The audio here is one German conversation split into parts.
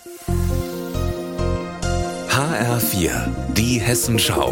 HR4, die Hessenschau.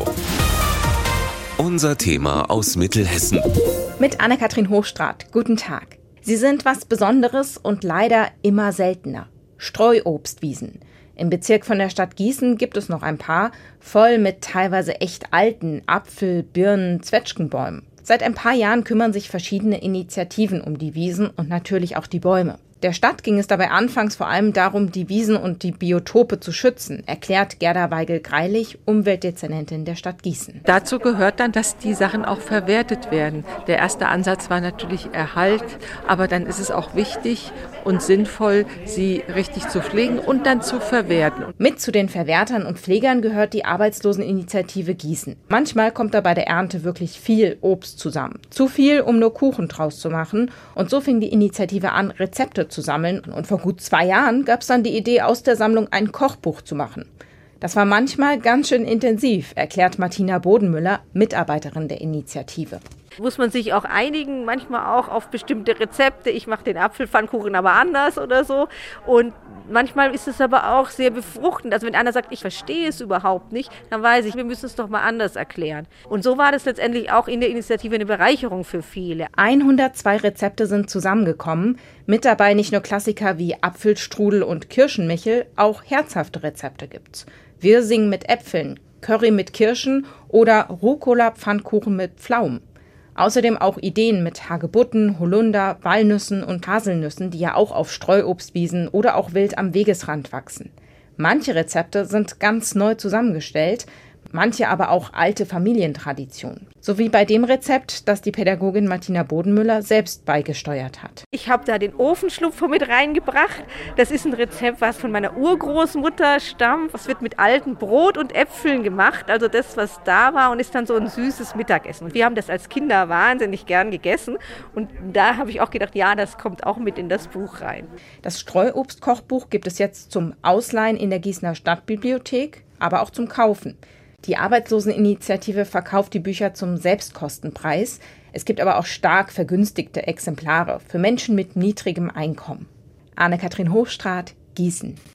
Unser Thema aus Mittelhessen. Mit Anne-Kathrin Hochstraat. Guten Tag. Sie sind was Besonderes und leider immer seltener. Streuobstwiesen. Im Bezirk von der Stadt Gießen gibt es noch ein paar, voll mit teilweise echt alten Apfel-, Birnen-, Zwetschgenbäumen. Seit ein paar Jahren kümmern sich verschiedene Initiativen um die Wiesen und natürlich auch die Bäume. Der Stadt ging es dabei anfangs vor allem darum, die Wiesen und die Biotope zu schützen, erklärt Gerda Weigel-Greilich, Umweltdezernentin der Stadt Gießen. Dazu gehört dann, dass die Sachen auch verwertet werden. Der erste Ansatz war natürlich Erhalt, aber dann ist es auch wichtig und sinnvoll, sie richtig zu pflegen und dann zu verwerten. Mit zu den Verwertern und Pflegern gehört die Arbeitsloseninitiative Gießen. Manchmal kommt da bei der Ernte wirklich viel Obst zusammen. Zu viel, um nur Kuchen draus zu machen. Und so fing die Initiative an, Rezepte zu sammeln. Und vor gut 2 Jahren gab es dann die Idee, aus der Sammlung ein Kochbuch zu machen. Das war manchmal ganz schön intensiv, erklärt Martina Bodenmüller, Mitarbeiterin der Initiative. Muss man sich auch einigen, manchmal auch auf bestimmte Rezepte. Ich mache den Apfelpfannkuchen aber anders oder so. Und manchmal ist es aber auch sehr befruchtend. Also wenn einer sagt, ich verstehe es überhaupt nicht, dann weiß ich, wir müssen es doch mal anders erklären. Und so war das letztendlich auch in der Initiative eine Bereicherung für viele. 102 Rezepte sind zusammengekommen. Mit dabei nicht nur Klassiker wie Apfelstrudel und Kirschenmichel, auch herzhafte Rezepte gibt's. Wirsing mit Äpfeln, Curry mit Kirschen oder Rucola-Pfannkuchen mit Pflaumen. Außerdem auch Ideen mit Hagebutten, Holunder, Walnüssen und Haselnüssen, die ja auch auf Streuobstwiesen oder auch wild am Wegesrand wachsen. Manche Rezepte sind ganz neu zusammengestellt, manche aber auch alte Familientraditionen. So wie bei dem Rezept, das die Pädagogin Martina Bodenmüller selbst beigesteuert hat. Ich habe da den Ofenschlupfer mit reingebracht. Das ist ein Rezept, was von meiner Urgroßmutter stammt. Es wird mit altem Brot und Äpfeln gemacht, also das, was da war, und ist dann so ein süßes Mittagessen. Wir haben das als Kinder wahnsinnig gern gegessen und da habe ich auch gedacht, ja, das kommt auch mit in das Buch rein. Das Streuobstkochbuch gibt es jetzt zum Ausleihen in der Gießener Stadtbibliothek, aber auch zum Kaufen. Die Arbeitsloseninitiative verkauft die Bücher zum Selbstkostenpreis. Es gibt aber auch stark vergünstigte Exemplare für Menschen mit niedrigem Einkommen. Anne-Kathrin Hochstraat, Gießen.